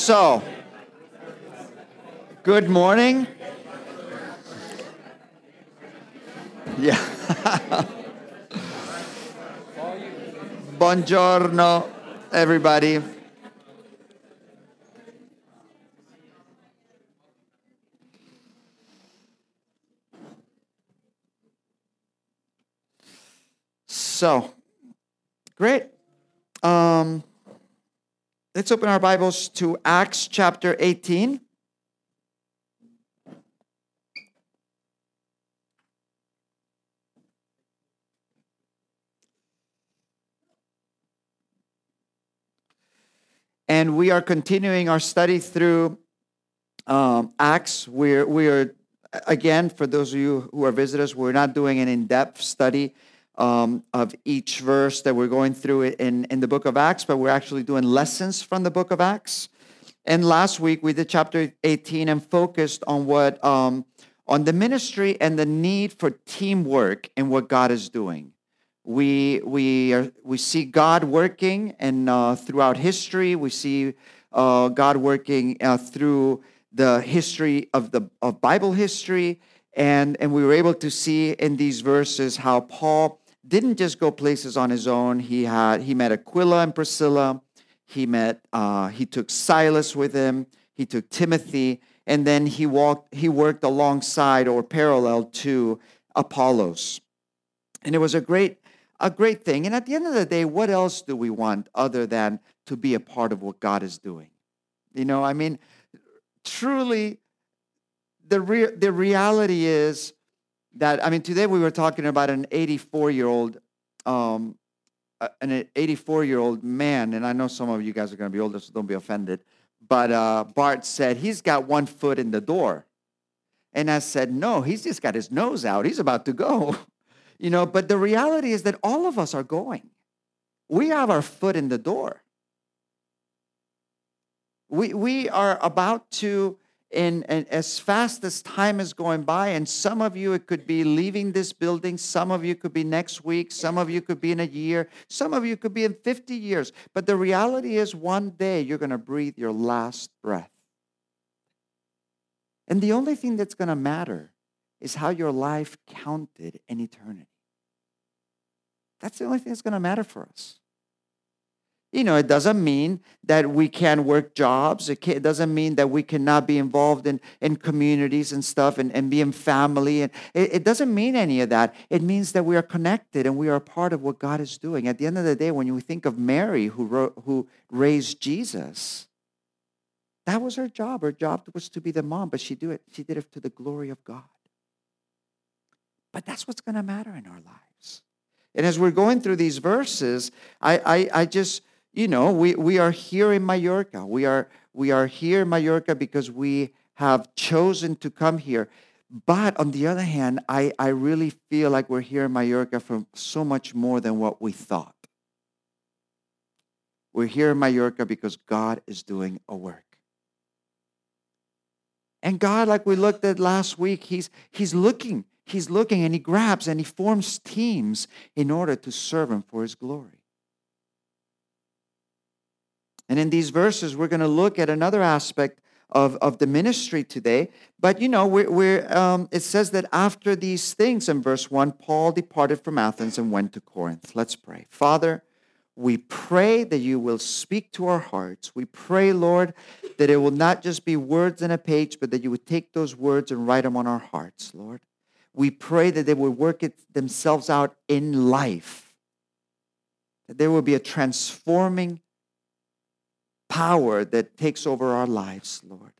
So, good morning. Yeah. Buongiorno, everybody. So, great. Let's open our Bibles to Acts chapter 18. And we are continuing our study through Acts. We are, again, for those of you who are visitors, we're not doing an in-depth study of each verse that we're going through in the book of Acts, but we're actually doing lessons from the book of Acts. And last week we did chapter 18 and focused on what on the ministry and the need for teamwork and what God is doing. We see God working and throughout history. We see God working through the history of Bible history, and we were able to see in these verses how Paul didn't just go places on his own. He met Aquila and Priscilla. He took Silas with him. He took Timothy, and then he worked alongside or parallel to Apollos, and it was a great thing. And at the end of the day, what else do we want other than to be a part of what God is doing? I mean, truly, the reality is that, today we were talking about an 84-year-old man, and I know some of you guys are going to be older, so don't be offended, but Bart said he's got one foot in the door. And I said, no, he's just got his nose out. He's about to go. But the reality is that all of us are going. We have our foot in the door. We are about to, and as fast as time is going by, and some of you, it could be leaving this building. Some of you could be next week. Some of you could be in a year. Some of you could be in 50 years. But the reality is one day you're going to breathe your last breath. And the only thing that's going to matter is how your life counted in eternity. That's the only thing that's going to matter for us. It doesn't mean that we can't work jobs. It doesn't mean that we cannot be involved in communities and stuff and be in family. And it doesn't mean any of that. It means that we are connected and we are a part of what God is doing. At the end of the day, when you think of Mary who raised Jesus, that was her job. Her job was to be the mom, but she did it to the glory of God. But that's what's going to matter in our lives. And as we're going through these verses, I just, we are here in Mallorca. We are here in Mallorca because we have chosen to come here. But on the other hand, I really feel like we're here in Mallorca for so much more than what we thought. We're here in Mallorca because God is doing a work. And God, like we looked at last week, He's looking. He's looking and He grabs and He forms teams in order to serve Him for His glory. And in these verses, we're going to look at another aspect of the ministry today. But, it says that after these things, in verse 1, Paul departed from Athens and went to Corinth. Let's pray. Father, we pray that You will speak to our hearts. We pray, Lord, that it will not just be words on a page, but that You would take those words and write them on our hearts, Lord. We pray that they will work themselves out in life, that there will be a transforming power that takes over our lives, Lord.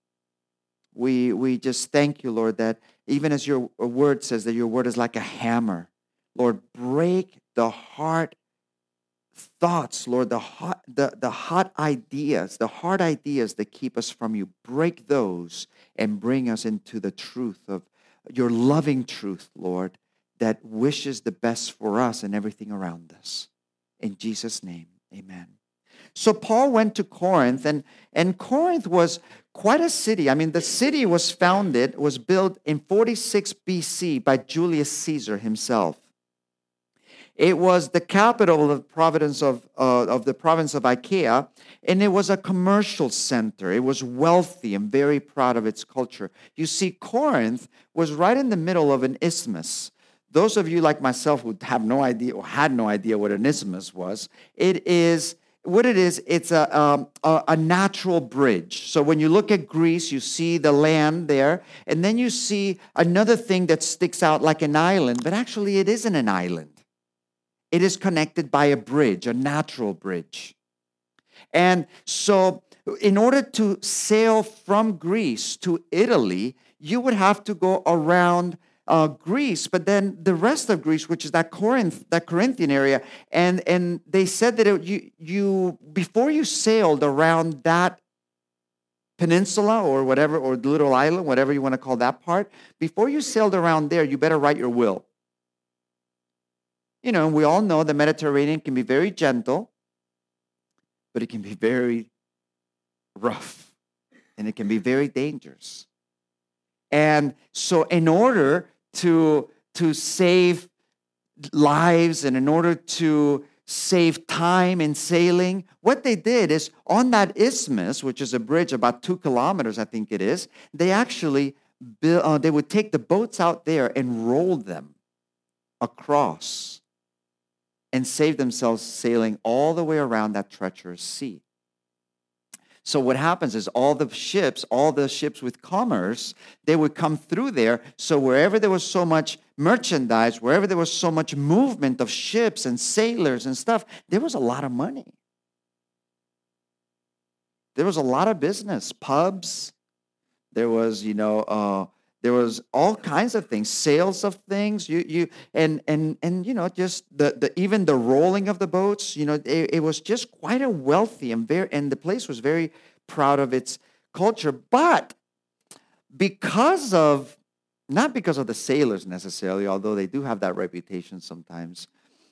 We just thank You, Lord, that even as Your word says that Your word is like a hammer, Lord, break the hard thoughts, Lord, the hot ideas, the hard ideas that keep us from You. Break those and bring us into the truth of Your loving truth, Lord, that wishes the best for us and everything around us. In Jesus' name, amen. So Paul went to Corinth, and Corinth was quite a city. The city was built in 46 BC by Julius Caesar himself. It was the capital of the province of Achaia, and it was a commercial center. It was wealthy and very proud of its culture. You see, Corinth was right in the middle of an isthmus. Those of you like myself who have no idea or had no idea what an isthmus was, it's a natural bridge. So when you look at Greece, you see the land there, and then you see another thing that sticks out like an island, but actually it isn't an island. It is connected by a bridge, a natural bridge. And so in order to sail from Greece to Italy, you would have to go around Greece, but then the rest of Greece, which is that Corinthian area, and they said that you before you sailed around that peninsula or whatever, or the little island, whatever you want to call that part, before you sailed around there, you better write your will. You know, we all know the Mediterranean can be very gentle, but it can be very rough, and it can be very dangerous. And so in order to save lives and in order to save time in sailing, what they did is on that isthmus, which is a bridge about 2 kilometers, I think it is, they actually they would take the boats out there and roll them across and save themselves sailing all the way around that treacherous sea. So what happens is all the ships with commerce, they would come through there. So wherever there was so much merchandise, wherever there was so much movement of ships and sailors and stuff, there was a lot of money. There was a lot of business, pubs. There was, there was all kinds of things, sales of things. Just even the rolling of the boats. It was just quite a wealthy and the place was very proud of its culture. But not because of the sailors necessarily, although they do have that reputation sometimes.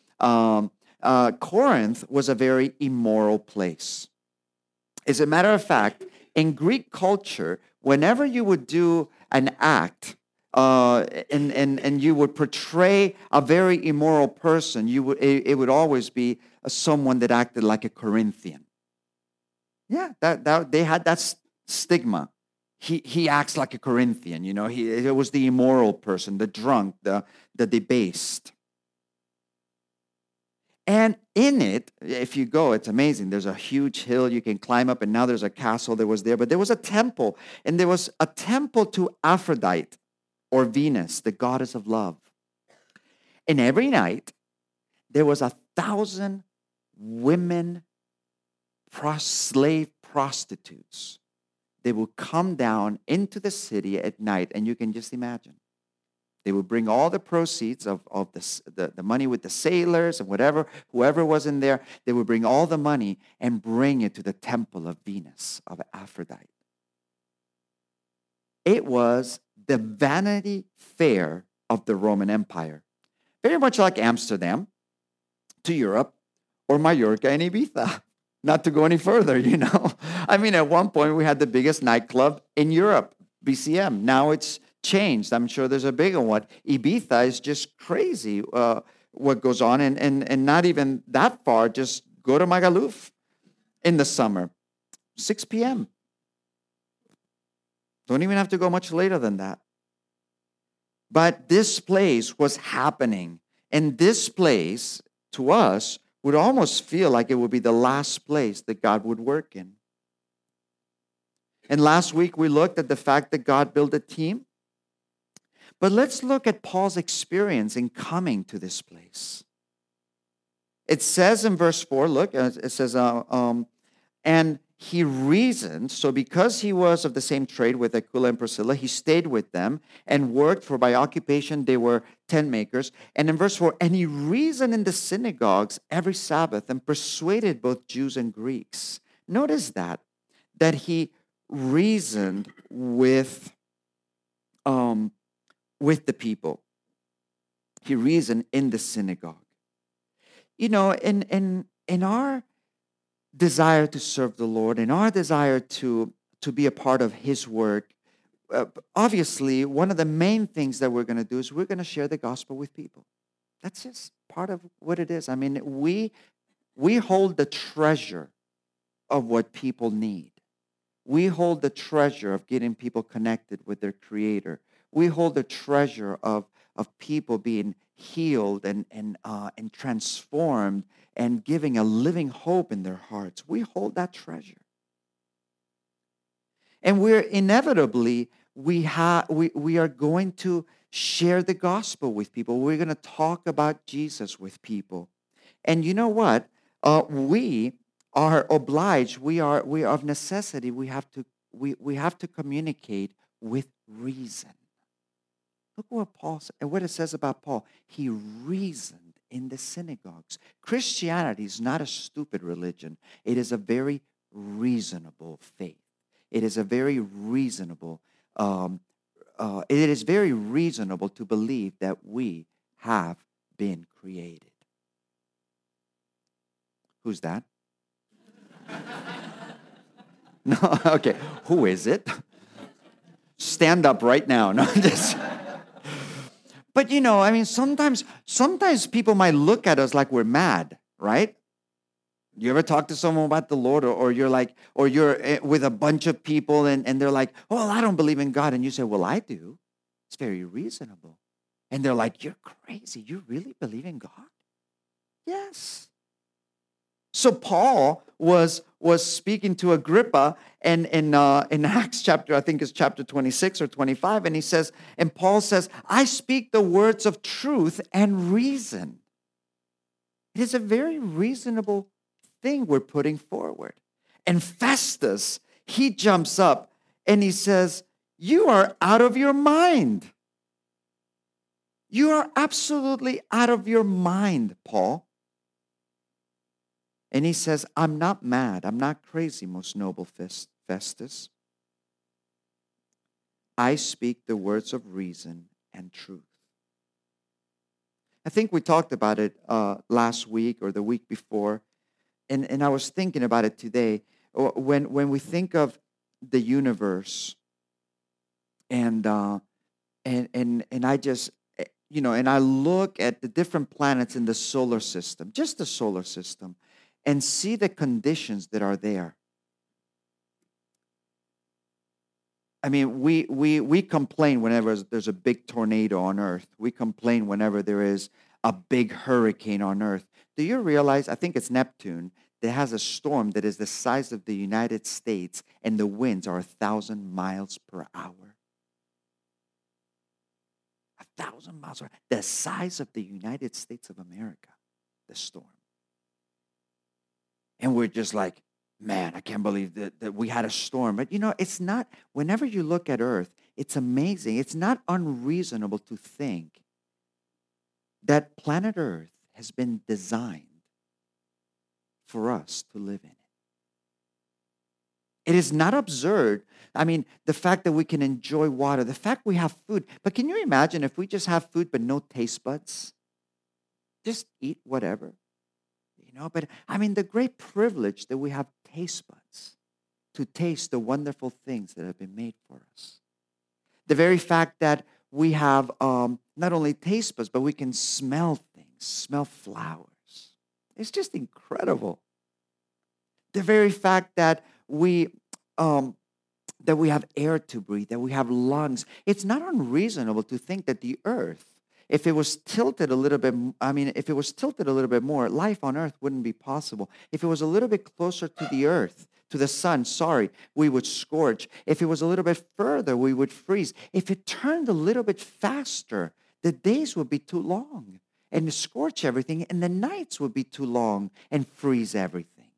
Corinth was a very immoral place. As a matter of fact, in Greek culture, whenever you would do an act and you would portray a very immoral person, it would always be someone that acted like a Corinthian. Yeah, that they had that stigma. He acts like a Corinthian. It was the immoral person, the drunk, the debased. And in it, if you go, it's amazing. There's a huge hill you can climb up, and now there's a castle that was there. But there was a temple, and there was a temple to Aphrodite, or Venus, the goddess of love. And every night, there was 1,000 women, slave prostitutes. They would come down into the city at night, and you can just imagine. They would bring all the proceeds of the money with the sailors and whoever was in there. They would bring all the money and bring it to the temple of Venus, of Aphrodite. It was the Vanity Fair of the Roman Empire. Very much like Amsterdam to Europe, or Mallorca and Ibiza. Not to go any further, I mean, at one point we had the biggest nightclub in Europe, BCM. Now it's changed. I'm sure there's a bigger one. Ibiza is just crazy what goes on, and not even that far. Just go to Magaluf in the summer, 6 p.m. Don't even have to go much later than that. But this place was happening, and this place, to us, would almost feel like it would be the last place that God would work in. And last week we looked at the fact that God built a team. But let's look at Paul's experience in coming to this place. It says in verse 4, look, it says, and he reasoned, so because he was of the same trade with Aquila and Priscilla, he stayed with them and worked, for by occupation they were tent makers. And in verse 4, and he reasoned in the synagogues every Sabbath and persuaded both Jews and Greeks. Notice that he reasoned with the people. He reasoned in the synagogue. In our desire to serve the Lord, in our desire to be a part of His work, obviously, one of the main things that we're going to do is we're going to share the gospel with people. That's just part of what it is. I mean, we hold the treasure of what people need. We hold the treasure of getting people connected with their creator. We hold the treasure of people being healed and transformed and giving a living hope in their hearts. We hold that treasure. And we're inevitably, we are going to share the gospel with people. We're going to talk about Jesus with people. And you know what? We are obliged, we are of necessity, we have to communicate with reason. Look what what it says about Paul. He reasoned in the synagogues. Christianity is not a stupid religion. It is a very reasonable faith. It is a very reasonable. It is very reasonable to believe that we have been created. Who's that? No, okay. Who is it? Stand up right now. No, just. But I mean, sometimes people might look at us like we're mad, right? You ever talk to someone about the Lord, or you're like, or you're with a bunch of people and they're like, oh, well, I don't believe in God. And you say, well, I do. It's very reasonable. And they're like, you're crazy. You really believe in God? Yes. So Paul was speaking to Agrippa and in Acts chapter, I think it's chapter 26 or 25, and he says, and Paul says, I speak the words of truth and reason. It is a very reasonable thing we're putting forward. And Festus, he jumps up and he says, you are out of your mind. You are absolutely out of your mind, Paul. And he says, I'm not mad. I'm not crazy, most noble Festus. I speak the words of reason and truth. I think we talked about it last week or the week before. And I was thinking about it today. When we think of the universe and I just, and I look at the different planets in the solar system, just the solar system, and see the conditions that are there. I mean, we complain whenever there's a big tornado on Earth. We complain whenever there is a big hurricane on Earth. Do you realize, I think it's Neptune, that has a storm that is the size of the United States and the winds are 1,000 miles per hour? 1,000 miles per hour. The size of the United States of America, the storm. And we're just like, man, I can't believe that we had a storm. But it's not, whenever you look at Earth, it's amazing. It's not unreasonable to think that planet Earth has been designed for us to live in it. It is not absurd. I mean, the fact that we can enjoy water, the fact we have food. But can you imagine if we just have food but no taste buds? Just eat whatever. But I mean, the great privilege that we have taste buds to taste the wonderful things that have been made for us. The very fact that we have not only taste buds, but we can smell things, smell flowers. It's just incredible. The very fact that we have air to breathe, that we have lungs. It's not unreasonable to think that the earth, if it was tilted a little bit, if it was tilted a little bit more, life on earth wouldn't be possible. If it was a little bit closer to the earth, to the sun, we would scorch. If it was a little bit further, we would freeze. If it turned a little bit faster, the days would be too long and scorch everything, and the nights would be too long and freeze everything.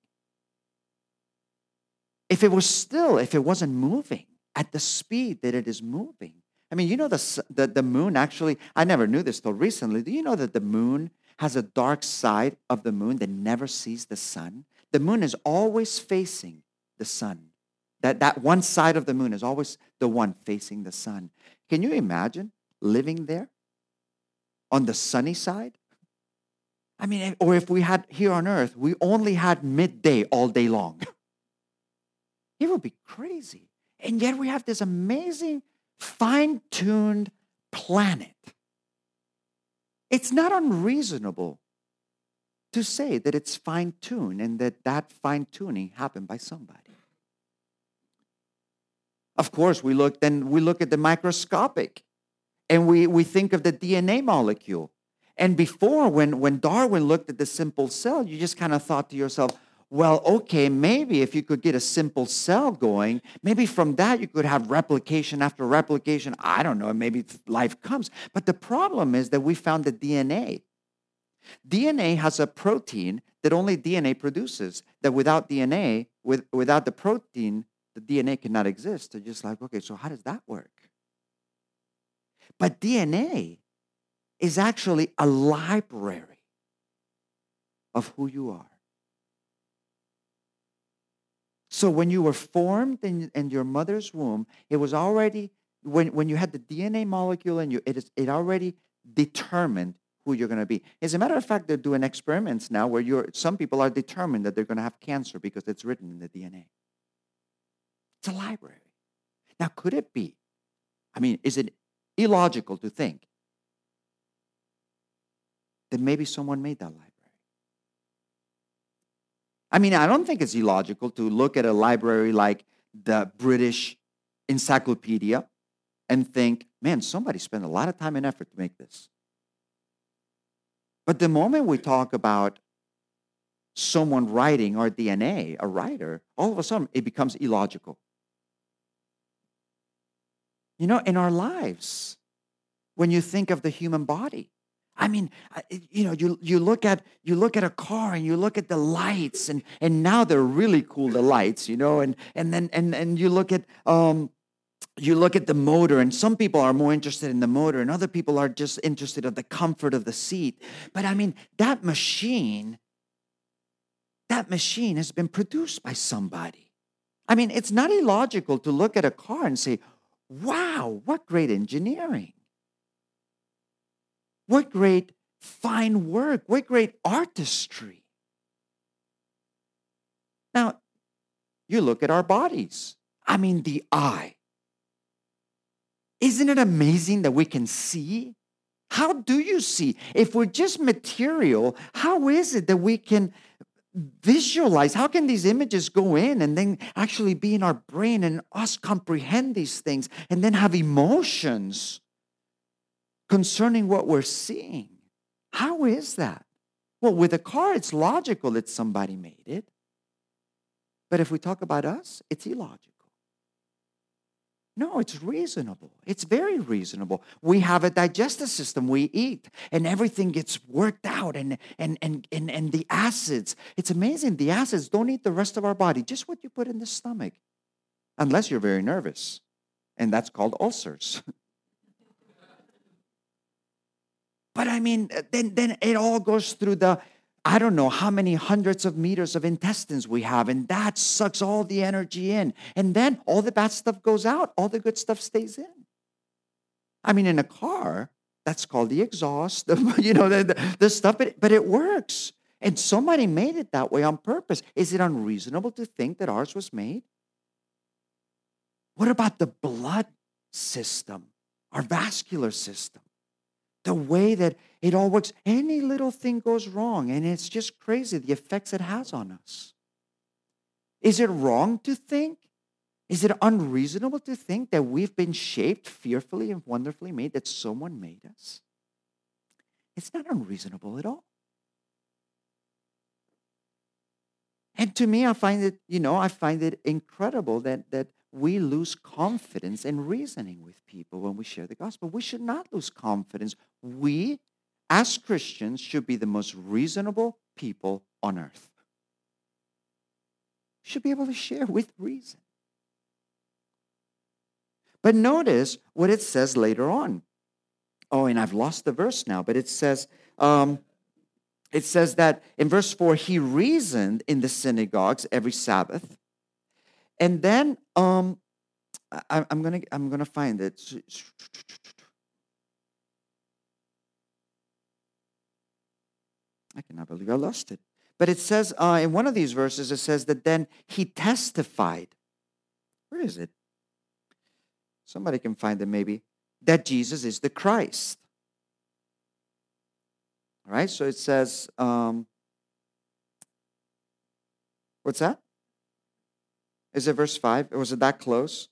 If it wasn't moving at the speed that it is moving. I mean, the moon actually, I never knew this till recently. Do you know that the moon has a dark side of the moon that never sees the sun? The moon is always facing the sun. That one side of the moon is always the one facing the sun. Can you imagine living there on the sunny side? I mean, or if we had here on earth, we only had midday all day long. It would be crazy. And yet we have this amazing fine-tuned planet It's not unreasonable to say that it's fine-tuned and that fine-tuning happened by somebody. Of course, we look at the microscopic, and we think of the DNA molecule. And before, when Darwin looked at the simple cell, you just kind of thought to yourself, well, okay, maybe if you could get a simple cell going, maybe from that you could have replication after replication. I don't know, maybe life comes. But the problem is that we found the DNA. DNA has a protein that only DNA produces, that without DNA, without the protein, the DNA cannot exist. They're just like, okay, so how does that work? But DNA is actually a library of who you are. So when you were formed in your mother's womb, it was already, when you had the DNA molecule in you, it already determined who you're going to be. As a matter of fact, they're doing experiments now where some people are determined that they're going to have cancer because it's written in the DNA. It's a library. Now, could it be? I mean, is it illogical to think that maybe someone made that library? I mean, I don't think it's illogical to look at a library like the British Encyclopedia and think, man, somebody spent a lot of time and effort to make this. But the moment we talk about someone writing our DNA, a writer, all of a sudden it becomes illogical. You know, in our lives, when you think of the human body, I mean, you know, you look at a car and you look at the lights, and now they're really cool, the lights, you know, and then you look at the motor, and some people are more interested in the motor, and other people are just interested in the comfort of the seat. But I mean, that machine has been produced by somebody. I mean, it's not illogical to look at a car and say, wow, what great engineering. What great fine work. What great artistry. Now, you look at our bodies. I mean, the eye. Isn't it amazing that we can see? How do you see? If we're just material, how is it that we can visualize? How can these images go in and then actually be in our brain and us comprehend these things and then have emotions concerning what we're seeing? How is that? Well, with a car, it's logical that somebody made it. But if we talk about us, it's illogical. No, it's reasonable. It's very reasonable. We have a digestive system. We eat, and everything gets worked out, and the acids. It's amazing. The acids don't eat the rest of our body, just what you put in the stomach, unless you're very nervous, and that's called ulcers. But I mean, then it all goes through the, I don't know how many hundreds of meters of intestines we have, and that sucks all the energy in. And then all the bad stuff goes out, all the good stuff stays in. I mean, in a car, that's called the exhaust, you know, the stuff, but it works. And somebody made it that way on purpose. Is it unreasonable to think that ours was made? What about the blood system, our vascular system? The way that it all works. Any little thing goes wrong, and it's just crazy the effects it has on us. Is it wrong to think? Is it unreasonable to think that we've been shaped fearfully and wonderfully made, that someone made us? It's not unreasonable at all. And to me, I find it incredible that we lose confidence in reasoning with people when we share the gospel. We should not lose confidence. We, as Christians, should be the most reasonable people on earth. We should be able to share with reason. But notice what it says later on. Oh, and I've lost the verse now, but it says that in verse 4, he reasoned in the synagogues every Sabbath. And then I'm gonna find it. I cannot believe I lost it. But it says in one of these verses, it says that then he testified. Where is it? Somebody can find it maybe. That Jesus is the Christ. All right, so it says, what's that? Is it verse 5? Was it that close?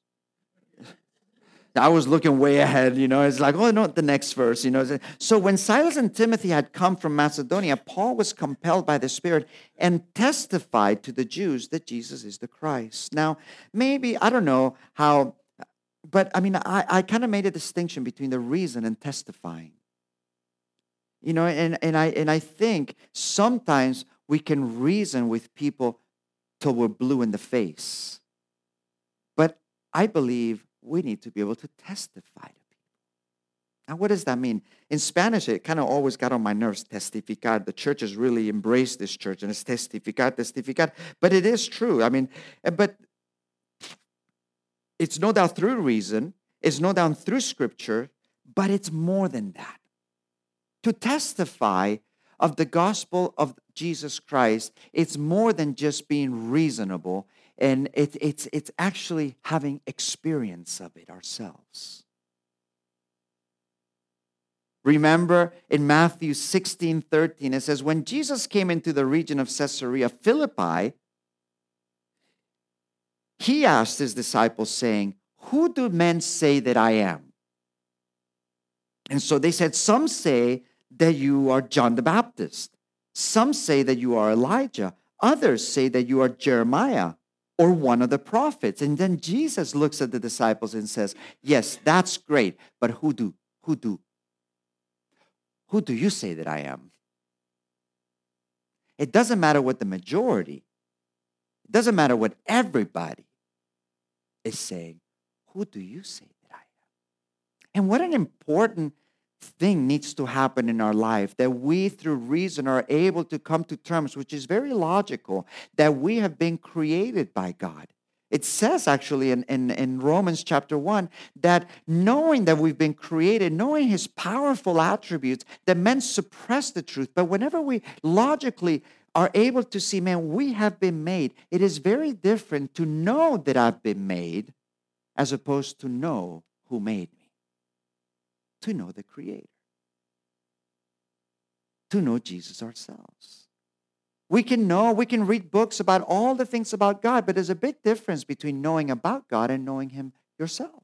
I was looking way ahead, It's like, oh, no, the next verse. So when Silas and Timothy had come from Macedonia, Paul was compelled by the Spirit and testified to the Jews that Jesus is the Christ. Now, maybe, I don't know how, but I mean, I kind of made a distinction between the reason and testifying. And I think sometimes we can reason with people till we're blue in the face. But I believe we need to be able to testify to people. Now, what does that mean? In Spanish, it kind of always got on my nerves, testificar. The church has really embraced this church, and it's testificar, testificar. But it is true. I mean, but it's no doubt through reason. It's no doubt through Scripture, but it's more than that. To testify of the gospel of Jesus Christ, it's more than just being reasonable, and it's actually having experience of it ourselves. Remember in Matthew 16:13, it says, when Jesus came into the region of Caesarea Philippi, he asked his disciples, saying, who do men say that I am? And so they said, some say that you are John the Baptist. Some say that you are Elijah. Others say that you are Jeremiah or one of the prophets. And then Jesus looks at the disciples and says, yes, that's great, but who do you say that I am? It doesn't matter what the majority, it doesn't matter what everybody is saying. Who do you say that I am? And what an important thing needs to happen in our life, that we through reason are able to come to terms, which is very logical, that we have been created by God. It says actually in Romans chapter 1 that knowing that we've been created, knowing his powerful attributes, that men suppress the truth. But whenever we logically are able to see, man, we have been made, it is very different to know that I've been made as opposed to know who made me. To know the Creator. To know Jesus ourselves. We can read books about all the things about God, but there's a big difference between knowing about God and knowing him yourself.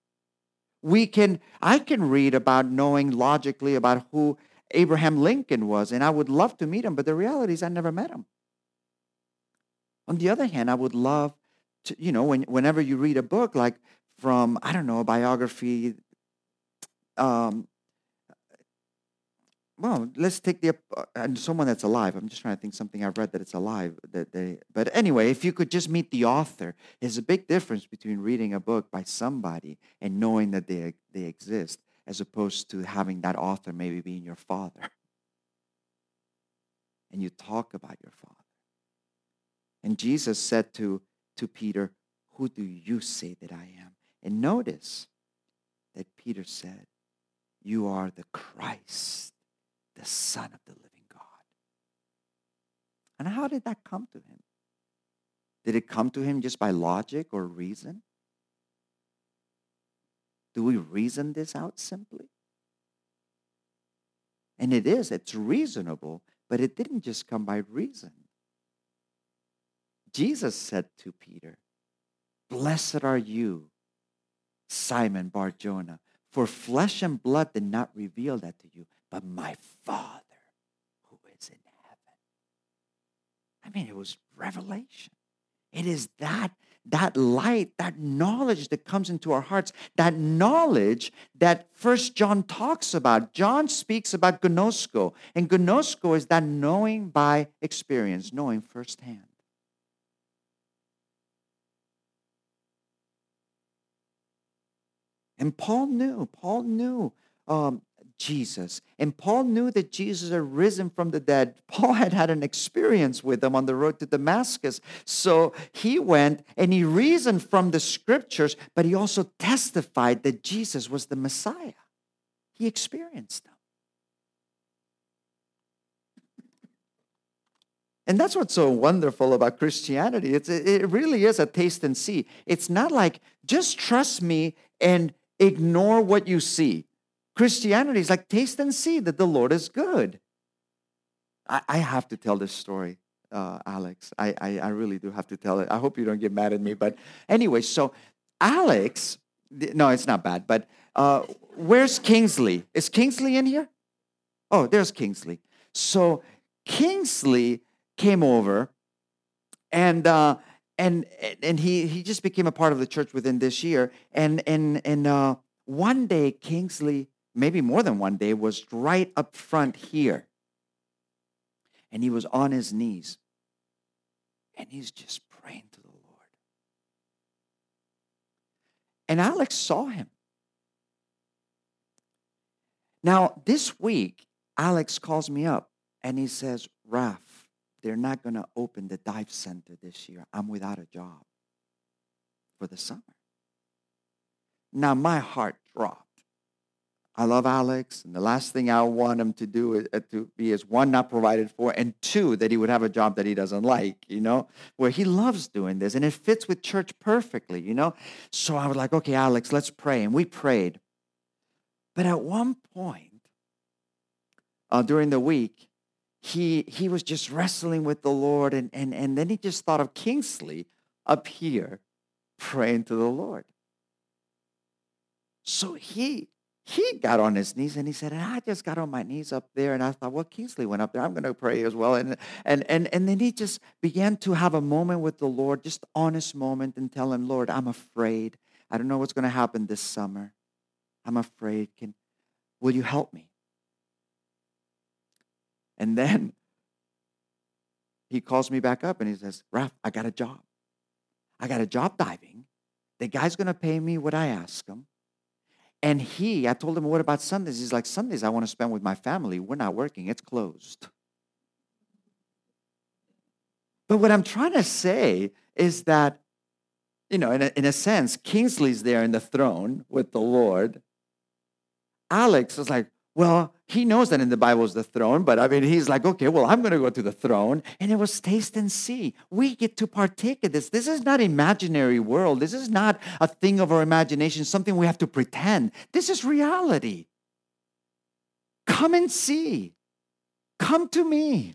I can read about knowing logically about who Abraham Lincoln was, and I would love to meet him, but the reality is I never met him. On the other hand, I would love to, whenever you read a book like from, I don't know, a biography, well, let's take someone that's alive. I'm just trying to think something I've read that it's alive. But anyway, if you could just meet the author, there's a big difference between reading a book by somebody and knowing that they exist, as opposed to having that author maybe being your father. And you talk about your father. And Jesus said to Peter, who do you say that I am? And notice that Peter said, you are the Christ, the Son of the living God. And how did that come to him? Did it come to him just by logic or reason? Do we reason this out simply? And it's reasonable, but it didn't just come by reason. Jesus said to Peter, blessed are you, Simon Bar-Jonah, for flesh and blood did not reveal that to you, but my Father who is in heaven. I mean, it was revelation. It is that light, that knowledge that comes into our hearts, that knowledge that First John talks about. John speaks about gnosko, and gnosko is that knowing by experience, knowing firsthand. And Paul knew Jesus. And Paul knew that Jesus had risen from the dead. Paul had an experience with him on the road to Damascus. So he went and he reasoned from the scriptures, but he also testified that Jesus was the Messiah. He experienced them. And that's what's so wonderful about Christianity. It really is a taste and see. It's not like, just trust me and ignore what you see. Christianity is like, taste and see that the Lord is good. I have to tell this story, Alex. I really do have to tell it. I hope you don't get mad at me. But anyway, so Alex, no, it's not bad. But where's Kingsley? Is Kingsley in here? Oh, there's Kingsley. So Kingsley came over, and he just became a part of the church within this year. And one day Kingsley, maybe more than one day, was right up front here, and he was on his knees, and he's just praying to the Lord. And Alex saw him. Now this week, Alex calls me up and he says, "Raph, they're not going to open the dive center this year. I'm without a job for the summer." Now my heart dropped. I love Alex, and the last thing I want him to do is one, not provided for, and two, that he would have a job that he doesn't like, where he loves doing this, and it fits with church perfectly. So I was like, okay, Alex, let's pray, and we prayed. But at one point during the week, he was just wrestling with the Lord, and then he just thought of Kingsley up here praying to the Lord. So he got on his knees and he said, and I just got on my knees up there, and I thought, well, Kingsley went up there, I'm going to pray as well. And then he just began to have a moment with the Lord, just honest moment, and tell him, Lord, I'm afraid. I don't know what's going to happen this summer. I'm afraid. Will you help me? And then he calls me back up and he says, Raph, I got a job. I got a job diving. The guy's going to pay me what I ask him. And I told him, what about Sundays? He's like, Sundays I want to spend with my family. We're not working. It's closed. But what I'm trying to say is that, in a sense, Kingsley's there in the throne with the Lord. Alex is like, well, he knows that in the Bible is the throne, but he's like, okay, well, I'm going to go to the throne. And it was taste and see. We get to partake of this. This is not imaginary world. This is not a thing of our imagination, something we have to pretend. This is reality. Come and see. Come to me.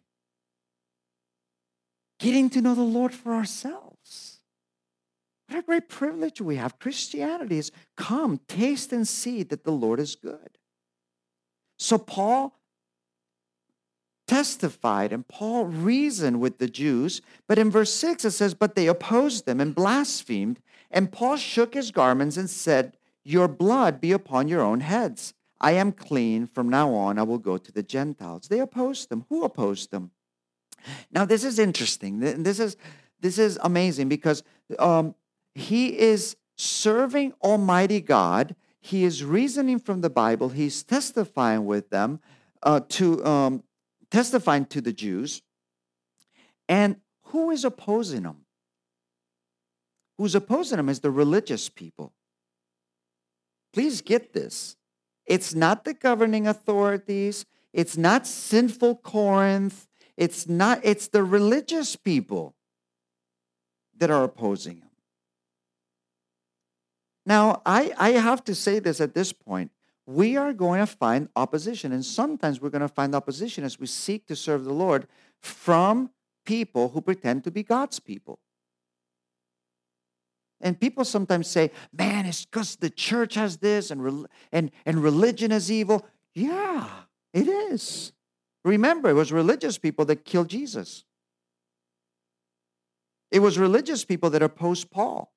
Getting to know the Lord for ourselves. What a great privilege we have. Christianity is come, taste and see that the Lord is good. So Paul testified and Paul reasoned with the Jews, but in verse 6 it says, but they opposed them and blasphemed, and Paul shook his garments and said, your blood be upon your own heads. I am clean. From now on I will go to the Gentiles. They opposed them. Who opposed them? Now this is interesting. This is amazing because he is serving Almighty God. He is reasoning from the Bible. He's testifying with them, testifying to the Jews. And who is opposing him? Who's opposing him is the religious people. Please get this. It's not the governing authorities. It's not sinful Corinth. It's the religious people that are opposing him. Now, I have to say this at this point. We are going to find opposition, and sometimes we're going to find opposition as we seek to serve the Lord from people who pretend to be God's people. And people sometimes say, man, it's because the church has this and religion is evil. Yeah, it is. Remember, it was religious people that killed Jesus. It was religious people that opposed Paul.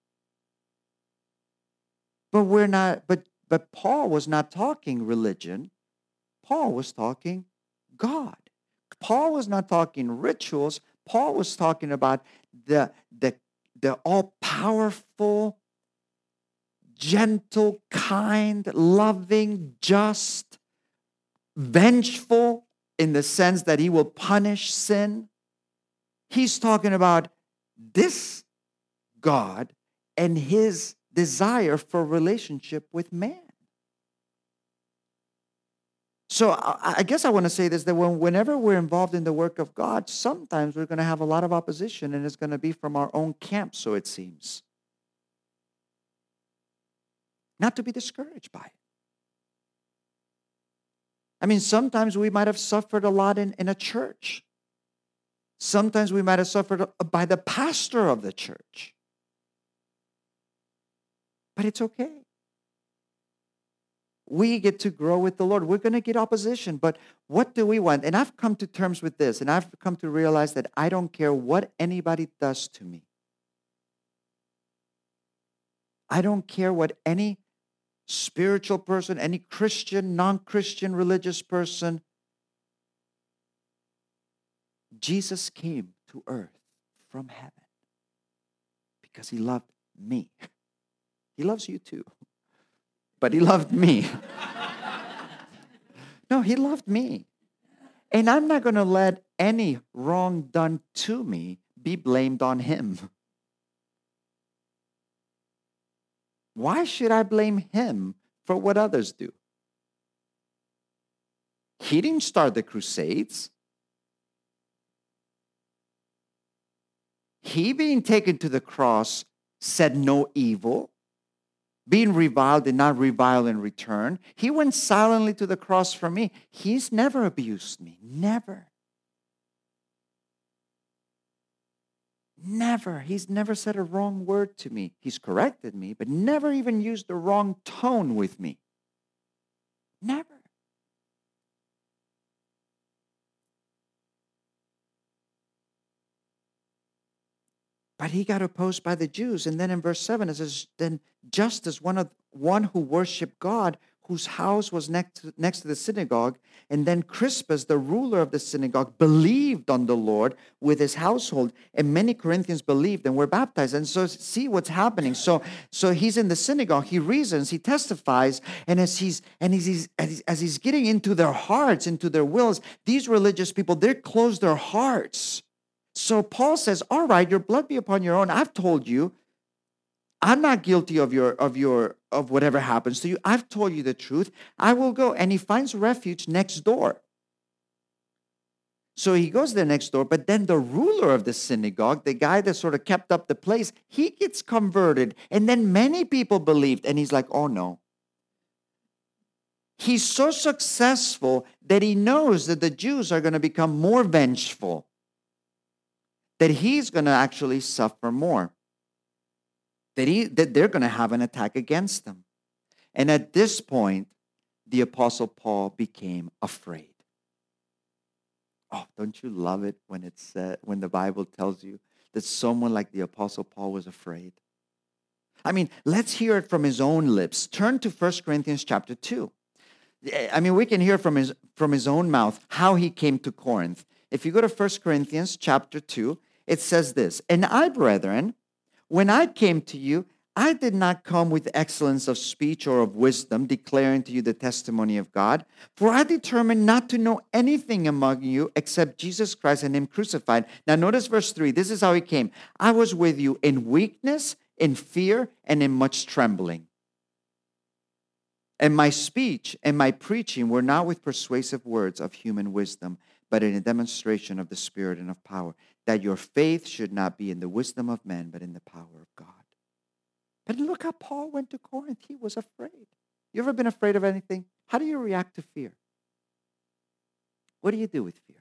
But Paul was not talking religion. Paul was talking God. Paul was not talking rituals. Paul was talking about the all-powerful, gentle, kind, loving, just, vengeful in the sense that he will punish sin. He's talking about this God and his desire for relationship with man. So I guess I want to say this, that whenever we're involved in the work of God, sometimes we're going to have a lot of opposition, and it's going to be from our own camp, so it seems. Not to be discouraged by it. I mean, sometimes we might have suffered a lot in a church. Sometimes we might have suffered by the pastor of the church. But it's okay. We get to grow with the Lord. We're going to get opposition, but what do we want? And I've come to terms with this, and I've come to realize that I don't care what anybody does to me. I don't care what any spiritual person, any Christian, non-Christian, religious person. Jesus came to earth from heaven because he loved me. He loves you too, but he loved me. No, he loved me. And I'm not going to let any wrong done to me be blamed on him. Why should I blame him for what others do? He didn't start the Crusades. He, being taken to the cross, said no evil. Being reviled, did not revile in return. He went silently to the cross for me. He's never abused me. Never. Never. He's never said a wrong word to me. He's corrected me, but never even used the wrong tone with me. Never. But he got opposed by the Jews. And then in verse 7, it says, then Justus, one who worshiped God, whose house was next to the synagogue, and then Crispus, the ruler of the synagogue, believed on the Lord with his household, and many Corinthians believed and were baptized. And so see what's happening. So he's in the synagogue, he reasons, he testifies, and as he's getting into their hearts, into their wills, these religious people, they close their hearts. So Paul says, all right, your blood be upon your own. I've told you, I'm not guilty of whatever happens to you. I've told you the truth. I will go. And he finds refuge next door. So he goes there next door, but then the ruler of the synagogue, the guy that sort of kept up the place, he gets converted. And then many people believed. And he's like, oh no. He's so successful that he knows that the Jews are going to become more vengeful, that he's going to actually suffer more, that they're going to have an attack against them. And at this point, the Apostle Paul became afraid. Oh, don't you love it when when the Bible tells you that someone like the Apostle Paul was afraid? I mean, let's hear it from his own lips. Turn to 1 Corinthians chapter 2. I mean, we can hear from his own mouth how he came to Corinth. If you go to 1 Corinthians chapter 2, it says this, and I, brethren, when I came to you, I did not come with excellence of speech or of wisdom, declaring to you the testimony of God. For I determined not to know anything among you except Jesus Christ and him crucified. Now notice verse 3. This is how he came. I was with you in weakness, in fear, and in much trembling. And my speech and my preaching were not with persuasive words of human wisdom, but in a demonstration of the Spirit and of power, that your faith should not be in the wisdom of men, but in the power of God. But look how Paul went to Corinth. He was afraid. You ever been afraid of anything? How do you react to fear? What do you do with fear?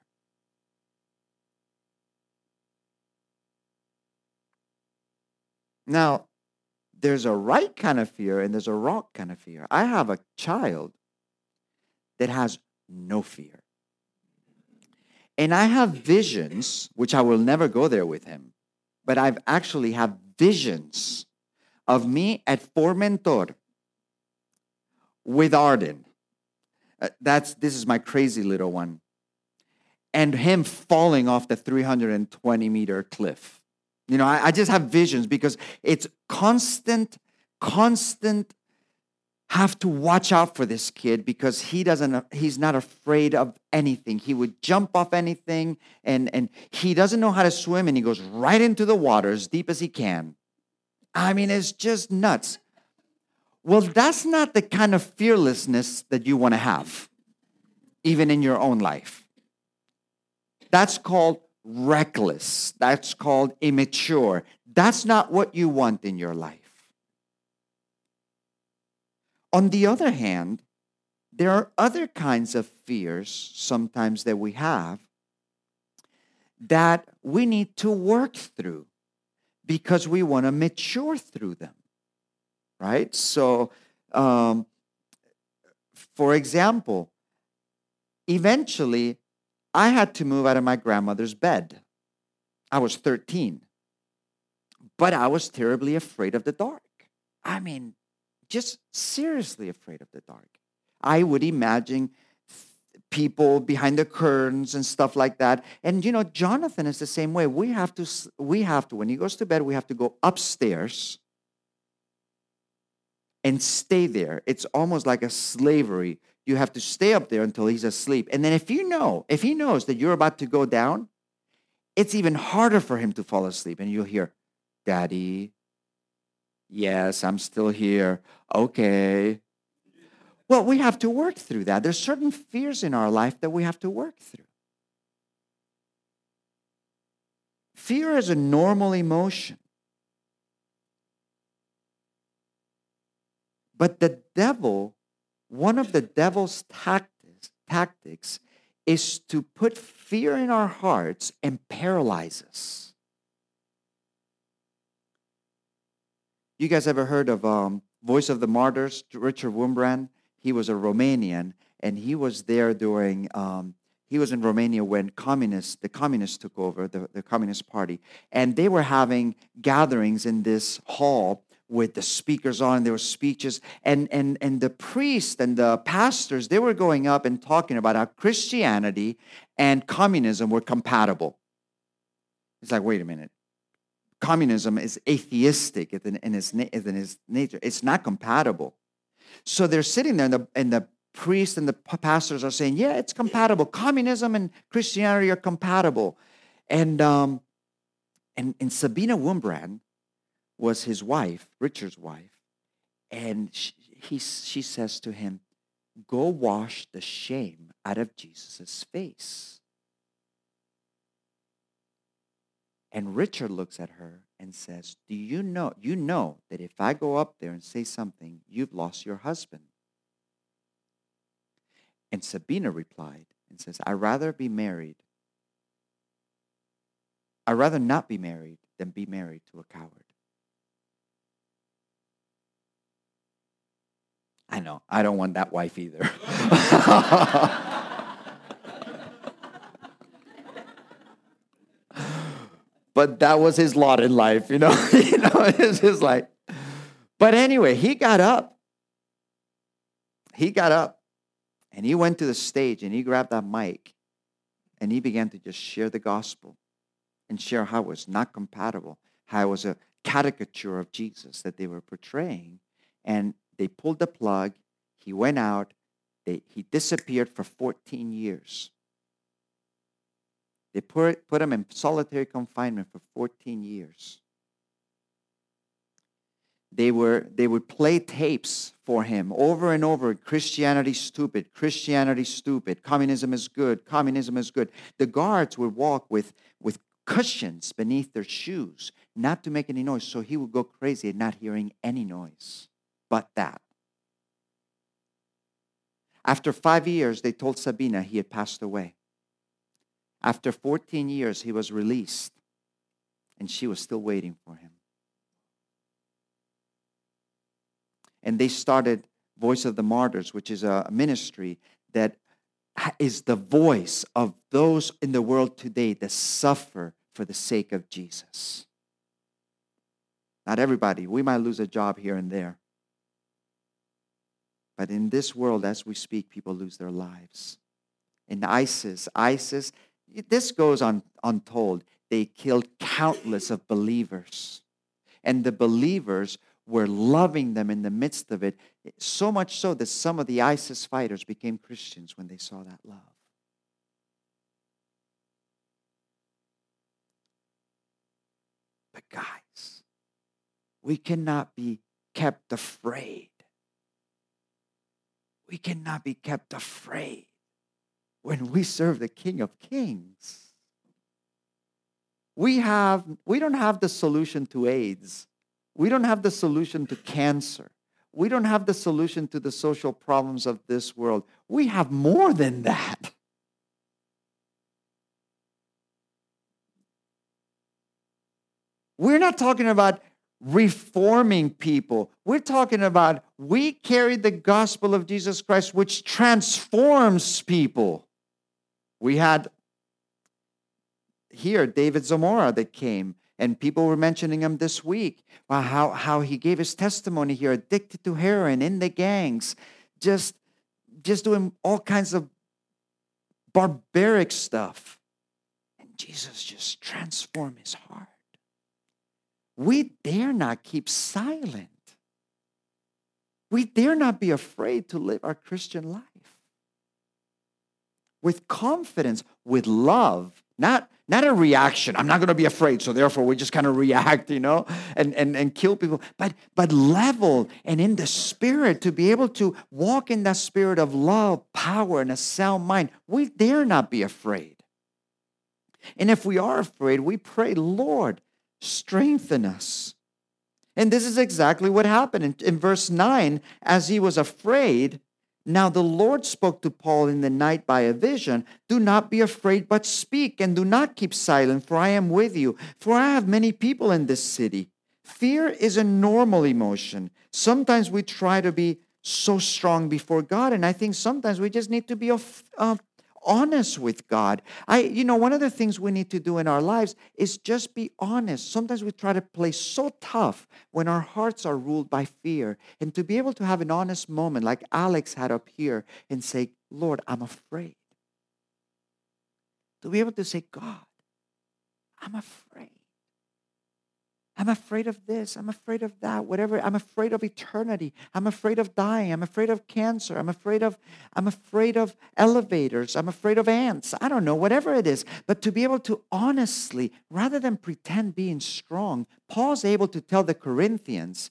Now, there's a right kind of fear and there's a wrong kind of fear. I have a child that has no fear. And I have visions, which I will never go there with him, but I've actually have visions of me at Formentor with Arden. This is my crazy little one. And him falling off the 320-meter cliff. You know, I just have visions because it's constant, have to watch out for this kid because he's not afraid of anything. He would jump off anything and he doesn't know how to swim and he goes right into the water as deep as he can. I mean, it's just nuts. Well, that's not the kind of fearlessness that you want to have, even in your own life. That's called reckless. That's called immature. That's not what you want in your life. On the other hand, There are other kinds of fears sometimes that we have that we need to work through because we want to mature through them, right? So, um, for example, eventually I had to move out of my grandmother's bed. I was 13, but I was terribly afraid of the dark. I mean, just seriously afraid of the dark. I would imagine people behind the curtains and stuff like that. And Jonathan is the same way. We have to when he goes to bed, we have to go upstairs and stay there. It's almost like a slavery. You have to stay up there until he's asleep. And then if he knows that you're about to go down, it's even harder for him to fall asleep. And you'll hear, "Daddy, yes, I'm still here. Okay." Well, we have to work through that. There's certain fears in our life that we have to work through. Fear is a normal emotion. But the devil, one of the devil's tactics is to put fear in our hearts and paralyze us. You guys ever heard of Voice of the Martyrs, Richard Wurmbrand? He was a Romanian, and he was there during, he was in Romania when the communists took over, the Communist Party. And they were having gatherings in this hall with the speakers on, there were speeches, and the priests and the pastors, they were going up and talking about how Christianity and communism were compatible. It's like, wait a minute. Communism is atheistic in its nature. It's not compatible. So they're sitting there, and the priests and the pastors are saying, yeah, it's compatible. Communism and Christianity are compatible. And Sabina Wurmbrand was his wife, Richard's wife, and she says to him, "Go wash the shame out of Jesus' face." And Richard looks at her and says, "Do you know that if I go up there and say something, you've lost your husband?" And Sabina replied and says, I'd rather not be married than be married to a coward. I know, I don't want that wife either. But that was his lot in life, it's his life. But anyway, he got up. And he went to the stage and he grabbed that mic and he began to just share the gospel and share how it was not compatible, how it was a caricature of Jesus that they were portraying. And they pulled the plug. He went out. He disappeared for 14 years. They put him in solitary confinement for 14 years. They would play tapes for him over and over. Christianity stupid. Christianity stupid. Communism is good. Communism is good. The guards would walk with cushions beneath their shoes, not to make any noise. So he would go crazy at not hearing any noise but that. After 5 years, they told Sabina he had passed away. After 14 years, he was released, and she was still waiting for him. And they started Voice of the Martyrs, which is a ministry that is the voice of those in the world today that suffer for the sake of Jesus. Not everybody. We might lose a job here and there. But in this world, as we speak, people lose their lives. In ISIS, this goes untold. They killed countless of believers. And the believers were loving them in the midst of it, so much so that some of the ISIS fighters became Christians when they saw that love. But guys, we cannot be kept afraid. We cannot be kept afraid when we serve the King of Kings. We don't have the solution to AIDS. We don't have the solution to cancer. we don't have the solution to the social problems of this world. We have more than that. We're not talking about reforming people. We're talking about we carry the gospel of Jesus Christ, which transforms people. We had here David Zamora that came, and people were mentioning him this week. How he gave his testimony here, addicted to heroin, in the gangs, just doing all kinds of barbaric stuff. And Jesus just transformed his heart. We dare not keep silent. We dare not be afraid to live our Christian life with confidence, with love, not a reaction. I'm not going to be afraid, so therefore we just kind of react, and kill people. But level and in the spirit, to be able to walk in that spirit of love, power, and a sound mind. We dare not be afraid. And if we are afraid, we pray, Lord, strengthen us. And this is exactly what happened. In verse 9, as he was afraid, now the Lord spoke to Paul in the night by a vision. Do not be afraid, but speak, and do not keep silent, for I am with you. For I have many people in this city. Fear is a normal emotion. Sometimes we try to be so strong before God, and I think sometimes we just need to be honest with God. One of the things we need to do in our lives is just be honest. Sometimes we try to play so tough when our hearts are ruled by fear. And to be able to have an honest moment like Alex had up here and say, Lord, I'm afraid. To be able to say, God, I'm afraid. I'm afraid of this. I'm afraid of that. Whatever. I'm afraid of eternity. I'm afraid of dying. I'm afraid of cancer. I'm afraid of elevators. I'm afraid of ants. I don't know, whatever it is. But to be able to honestly, rather than pretend being strong, Paul's able to tell the Corinthians,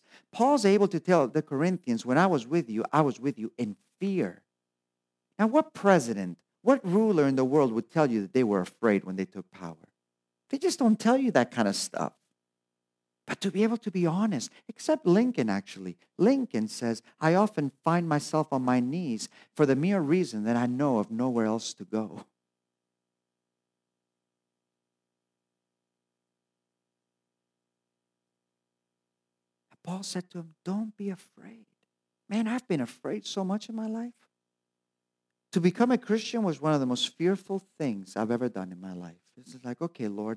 when I was with you in fear. Now, what president, what ruler in the world would tell you that they were afraid when they took power? They just don't tell you that kind of stuff. But to be able to be honest, except Lincoln, actually. Lincoln says, I often find myself on my knees for the mere reason that I know of nowhere else to go. Paul said to him, don't be afraid. Man, I've been afraid so much in my life. To become a Christian was one of the most fearful things I've ever done in my life. It's like, okay, Lord,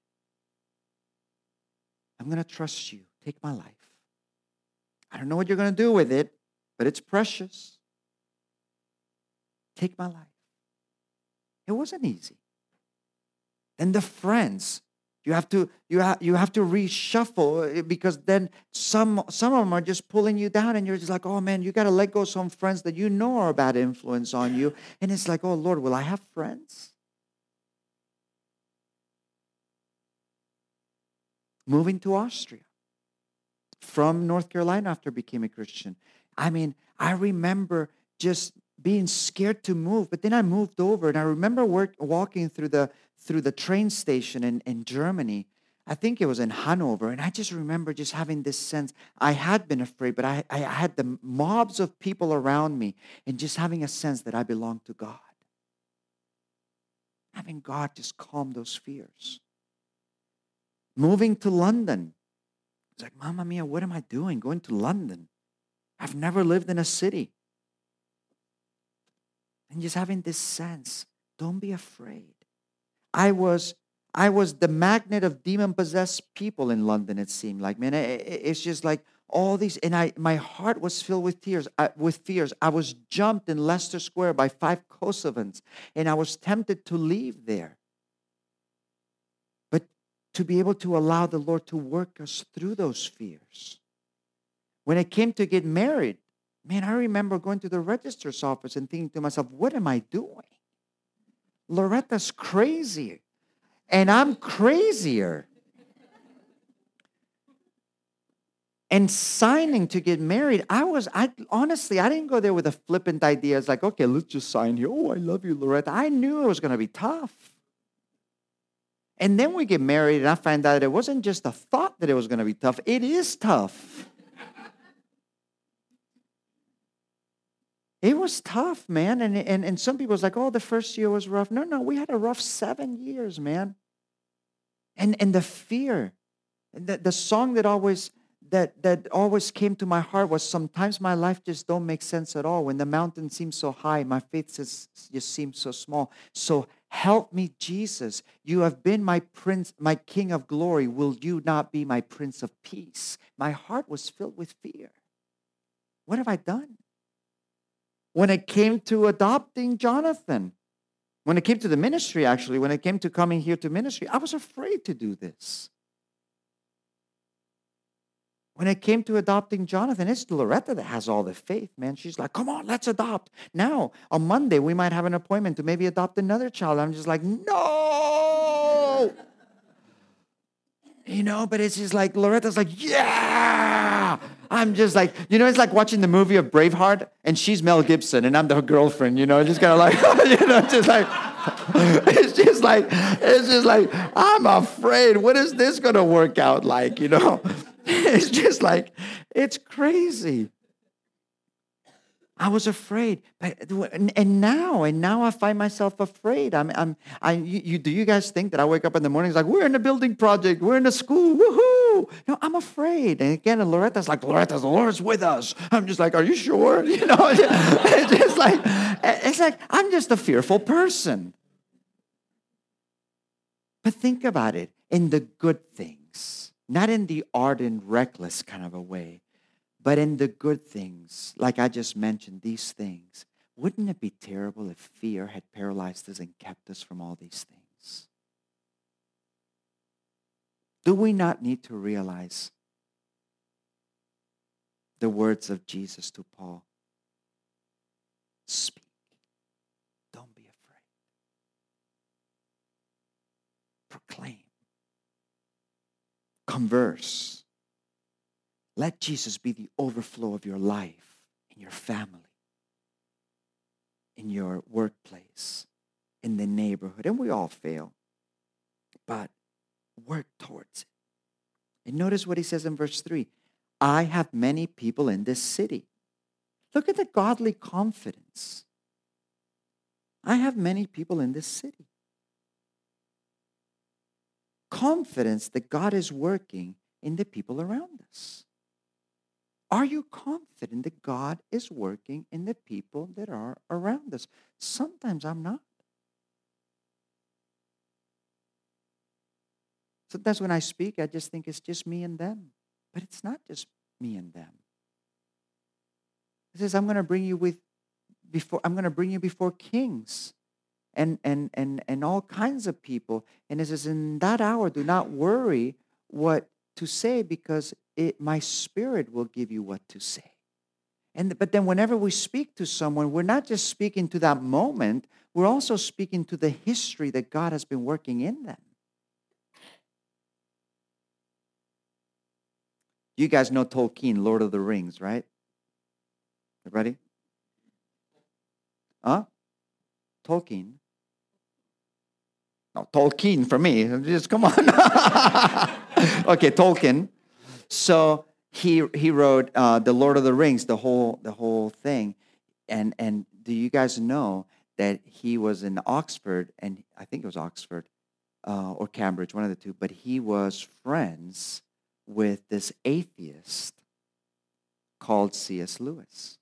I'm going to trust you. Take my life. I don't know what you're going to do with it, but it's precious. Take my life. It wasn't easy. And the friends, you have to reshuffle, because then some of them are just pulling you down, and you're just like, oh man, you got to let go of some friends that you know are a bad influence on you. And it's like, oh Lord, will I have friends? Moving to Austria from North Carolina after I became a Christian. I mean, I remember just being scared to move, but then I moved over, and I remember walking through the train station in Germany. I think it was in Hanover, and I just remember just having this sense. I had been afraid, but I had the mobs of people around me, and just having a sense that I belonged to God. Having God just calm those fears. Moving to London. It's like, Mamma mia, what am I doing going to London? I've never lived in a city. And just having this sense, don't be afraid. I was the magnet of demon-possessed people in London, it seemed like. Man, it's just like all these, and my heart was filled with tears, with fears. I was jumped in Leicester Square by 5 Kosovans, and I was tempted to leave there. To be able to allow the Lord to work us through those fears. When it came to get married, man, I remember going to the registrar's office and thinking to myself, what am I doing? Loretta's crazy, and I'm crazier. And signing to get married, I honestly, I didn't go there with a flippant idea. It's like, okay, let's just sign here. Oh, I love you, Loretta. I knew it was going to be tough. And then we get married, and I find out it wasn't just a thought that it was going to be tough. It is tough. It was tough, man. And some people was like, oh, the first year was rough. No, we had a rough 7 years, man. And the fear, the song that always came to my heart was, sometimes my life just don't make sense at all. When the mountain seems so high, my faith just seems so small. So help me, Jesus. You have been my prince, my king of glory. Will you not be my prince of peace? My heart was filled with fear. What have I done? When it came to adopting Jonathan, when it came to the ministry, actually, when it came to coming here to ministry, I was afraid to do this. When it came to adopting Jonathan, it's Loretta that has all the faith, man. She's like, come on, let's adopt. Now, on Monday, we might have an appointment to maybe adopt another child. I'm just like, no. But it's just like, Loretta's like, yeah. I'm just like, it's like watching the movie of Braveheart, and she's Mel Gibson, and I'm the girlfriend, just kind of like, just like, it's just like, I'm afraid. What is this going to work out like, It's just like, it's crazy. I was afraid, and now I find myself afraid. Do you guys think that I wake up in the morning, it's like, we're in a building project, we're in a school, woohoo? No, I'm afraid. And again, and Loretta's like, the Lord's with us. I'm just like, are you sure? It's like, I'm just a fearful person. But think about it, in the good things, not in the ardent, reckless kind of a way, but in the good things, like I just mentioned, these things. Wouldn't it be terrible if fear had paralyzed us and kept us from all these things? Do we not need to realize the words of Jesus to Paul? Speak. Don't be afraid. Proclaim. Converse. Let Jesus be the overflow of your life, in your family, in your workplace, in the neighborhood. And we all fail. But work towards it. And notice what he says in verse 3. I have many people in this city. Look at the godly confidence. I have many people in this city. Confidence that God is working in the people around us. Are you confident that God is working in the people that are around us? Sometimes I'm not. Sometimes when I speak, I just think it's just me and them. But it's not just me and them. It says, I'm going to bring you before kings and all kinds of people. And it says, in that hour, do not worry what to say, because my spirit will give you what to say. But then whenever we speak to someone, we're not just speaking to that moment, we're also speaking to the history that God has been working in them. You guys know Tolkien, Lord of the Rings, right? Everybody? Huh? Tolkien. No, Tolkien for me. Just come on. Okay, Tolkien. So he wrote the Lord of the Rings, the whole thing. And do you guys know that he was in Oxford, and I think it was Oxford or Cambridge, one of the two, but he was friends with this atheist called C.S. Lewis.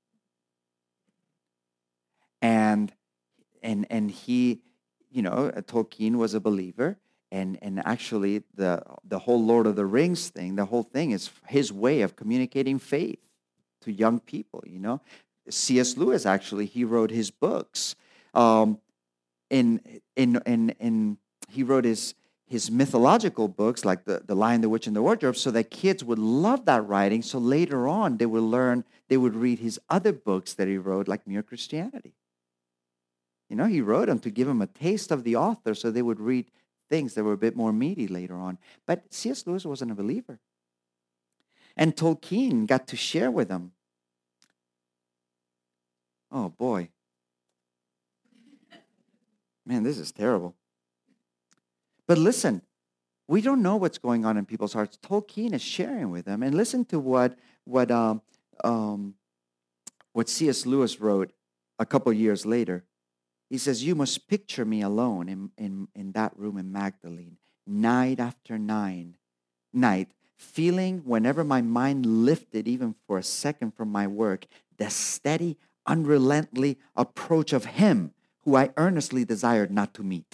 And he, Tolkien was a believer, and actually the whole Lord of the Rings thing, the whole thing is his way of communicating faith to young people. C.S. Lewis, actually, he wrote his books. He wrote his mythological books, like the Lion, the Witch, and the Wardrobe, so that kids would love that writing. So later on, they would read his other books that he wrote, like Mere Christianity. He wrote them to give them a taste of the author, so they would read things that were a bit more meaty later on. But C.S. Lewis wasn't a believer. And Tolkien got to share with them. Oh, boy. Man, this is terrible. But listen, we don't know what's going on in people's hearts. Tolkien is sharing with them. And listen to what What C.S. Lewis wrote a couple years later, he says, "You must picture me alone in that room in Magdalene, night after night, feeling whenever my mind lifted even for a second from my work, the steady, unrelenting approach of him who I earnestly desired not to meet.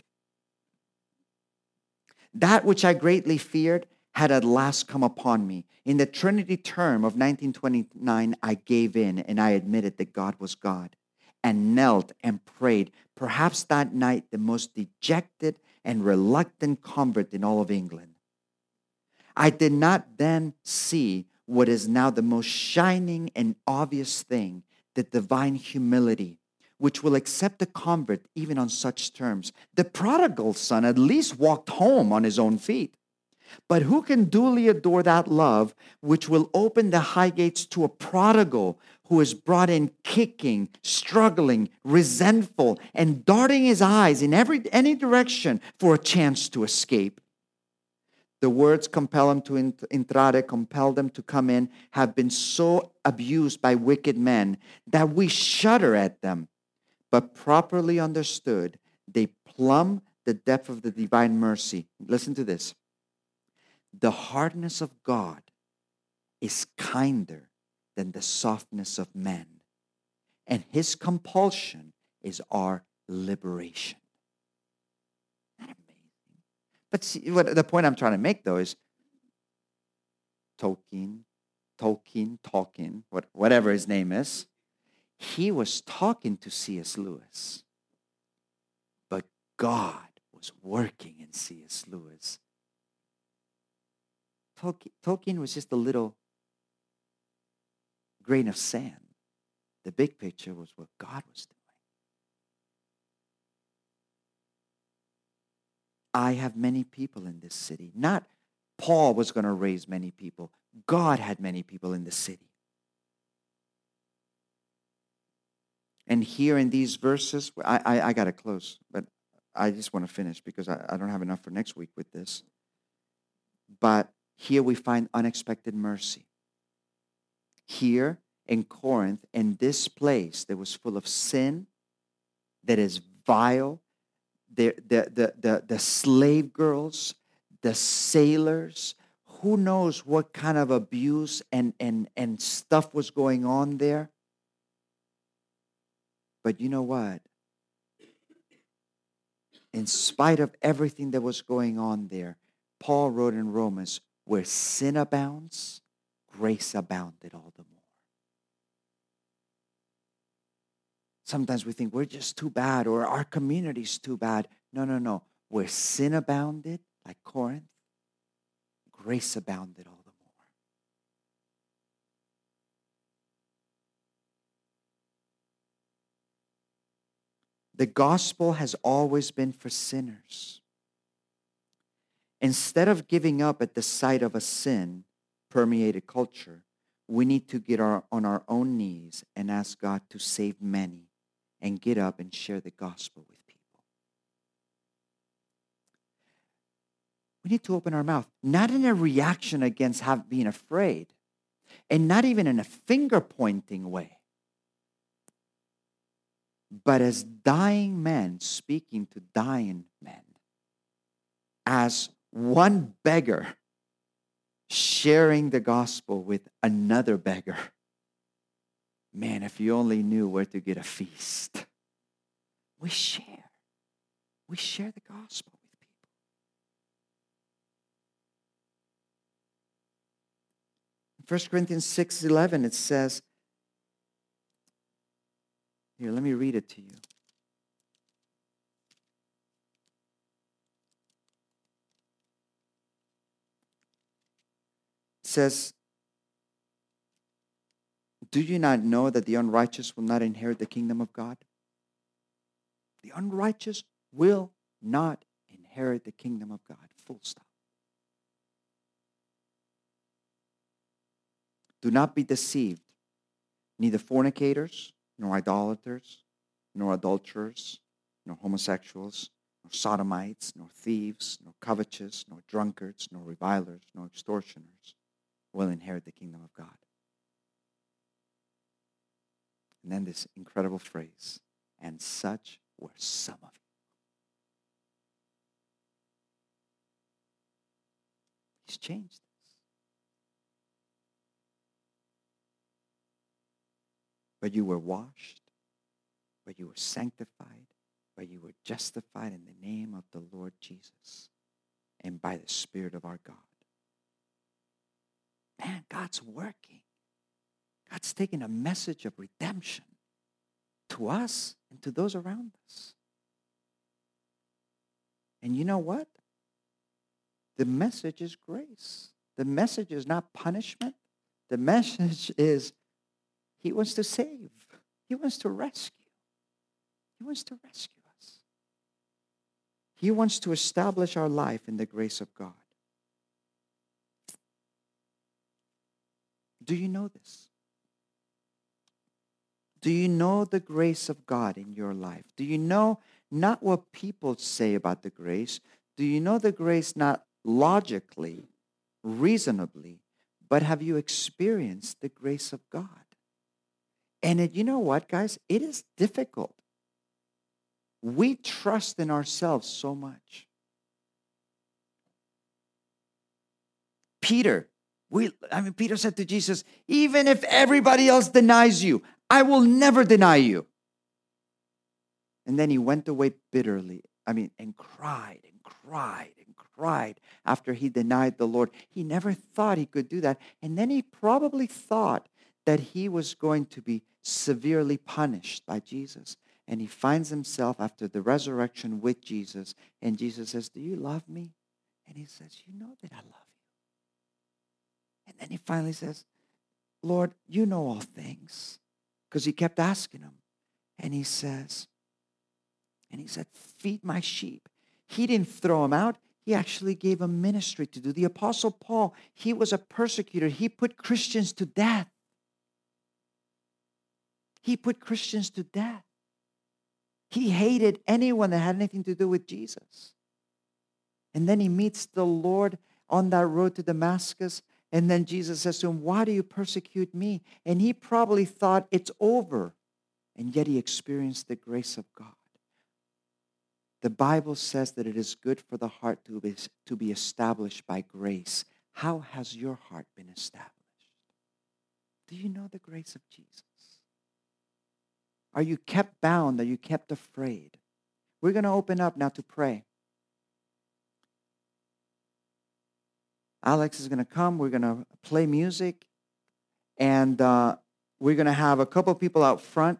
That which I greatly feared had at last come upon me. In the Trinity term of 1929, I gave in and I admitted that God was God and knelt and prayed, perhaps that night the most dejected and reluctant convert in all of England. I did not then see what is now the most shining and obvious thing, the divine humility, which will accept a convert even on such terms. The prodigal son at least walked home on his own feet. But who can duly adore that love which will open the high gates to a prodigal who is brought in kicking, struggling, resentful, and darting his eyes in any direction for a chance to escape? The words compel him to entrare, compel them to come in, have been so abused by wicked men that we shudder at them. But properly understood, they plumb the depth of the divine mercy. Listen to this. The hardness of God is kinder than the softness of men, and his compulsion is our liberation. Isn't that amazing? But see, the point I'm trying to make, though, is Tolkien, whatever his name is, he was talking to C.S. Lewis, but God was working in C.S. Lewis. Tolkien was just a little grain of sand. The big picture was what God was doing. I have many people in this city. Not Paul was going to raise many people. God had many people in the city. And here in these verses, I got to close, but I just want to finish because I don't have enough for next week with this. But here we find unexpected mercy. Here in Corinth, in this place that was full of sin, that is vile, the slave girls, the sailors, who knows what kind of abuse and stuff was going on there. But you know what? In spite of everything that was going on there, Paul wrote in Romans, where sin abounds, grace abounded all the more. Sometimes we think we're just too bad or our community's too bad. No. Where sin abounded, like Corinth, grace abounded all the more. The gospel has always been for sinners. Instead of giving up at the sight of a sin-permeated culture, we need to get on our own knees and ask God to save many and get up and share the gospel with people. We need to open our mouth, not in a reaction against being afraid, and not even in a finger-pointing way, but as dying men speaking to dying men, as one beggar sharing the gospel with another beggar. Man, if you only knew where to get a feast. We share the gospel with people. In 1 Corinthians 6:11, it says, here, let me read it to you. It says, do you not know that the unrighteous will not inherit the kingdom of God? The unrighteous will not inherit the kingdom of God. Full stop. Do not be deceived. Neither fornicators, nor idolaters, nor adulterers, nor homosexuals, nor sodomites, nor thieves, nor covetous, nor drunkards, nor revilers, nor extortioners will inherit the kingdom of God. And then this incredible phrase, and such were some of you. He's changed us. But you were washed, but you were sanctified, but you were justified in the name of the Lord Jesus and by the Spirit of our God. Man, God's working. God's taking a message of redemption to us and to those around us. And you know what? The message is grace. The message is not punishment. The message is He wants to save. He wants to rescue. He wants to rescue us. He wants to establish our life in the grace of God. Do you know this? Do you know the grace of God in your life? Do you know not what people say about the grace? Do you know the grace not logically, reasonably, but have you experienced the grace of God? And you know what, guys? It is difficult. We trust in ourselves so much. Peter said to Jesus, even if everybody else denies you, I will never deny you. And then he went away bitterly, and cried and cried and cried after he denied the Lord. He never thought he could do that. And then he probably thought that he was going to be severely punished by Jesus. And he finds himself after the resurrection with Jesus. And Jesus says, do you love me? And he says, you know that I love you. And then he finally says, Lord, you know all things. Because he kept asking him. And he said, feed my sheep. He didn't throw him out. He actually gave him ministry to do. The Apostle Paul, he was a persecutor. He put Christians to death. He put Christians to death. He hated anyone that had anything to do with Jesus. And then he meets the Lord on that road to Damascus. And then Jesus says to him, why do you persecute me? And he probably thought it's over. And yet he experienced the grace of God. The Bible says that it is good for the heart to be established by grace. How has your heart been established? Do you know the grace of Jesus? Are you kept bound? Are you kept afraid? We're going to open up now to pray. Alex is going to come. We're going to play music. And we're going to have a couple people out front.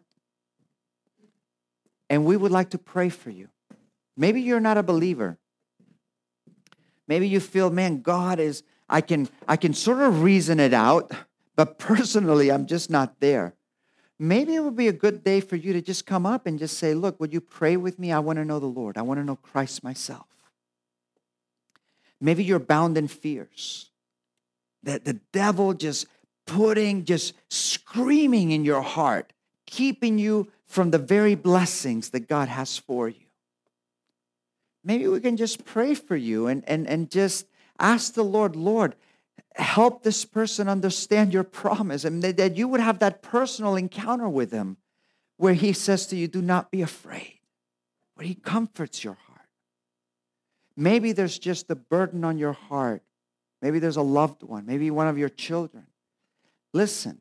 And we would like to pray for you. Maybe you're not a believer. Maybe you feel, man, God is, I can sort of reason it out, but personally, I'm just not there. Maybe it would be a good day for you to just come up and just say, look, would you pray with me? I want to know the Lord. I want to know Christ myself. Maybe you're bound in fears. That the devil just screaming in your heart, keeping you from the very blessings that God has for you. Maybe we can just pray for you and just ask the Lord, help this person understand your promise, and that you would have that personal encounter with him where he says to you, do not be afraid, where he comforts your heart. Maybe there's just a burden on your heart. Maybe there's a loved one, maybe one of your children. Listen,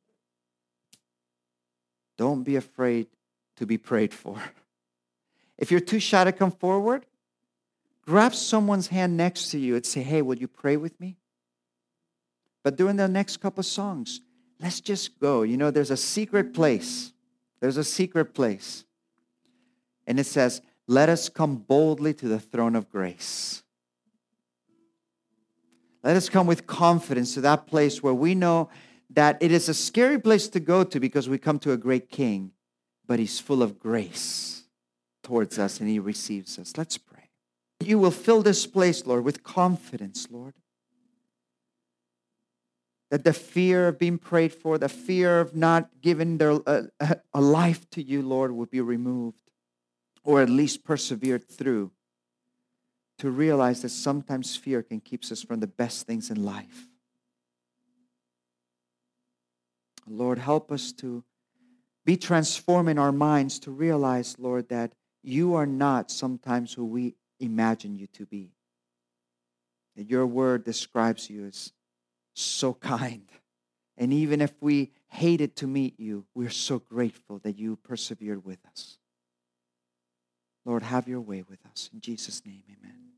don't be afraid to be prayed for. If you're too shy to come forward, grab someone's hand next to you and say, hey, would you pray with me? But during the next couple of songs, let's just go. You know, there's a secret place. There's a secret place. And it says, let us come boldly to the throne of grace. Let us come with confidence to that place where we know that it is a scary place to go to because we come to a great King, but he's full of grace towards us and he receives us. Let's pray. You will fill this place, Lord, with confidence, Lord. That the fear of being prayed for, the fear of not giving their a life to you, Lord, would be removed, or at least persevered through, to realize that sometimes fear can keep us from the best things in life. Lord, help us to be transformed in our minds to realize, Lord, that you are not sometimes who we imagine you to be. That your word describes you as so kind. And even if we hated to meet you, we're so grateful that you persevered with us. Lord, have your way with us. In Jesus' name, amen.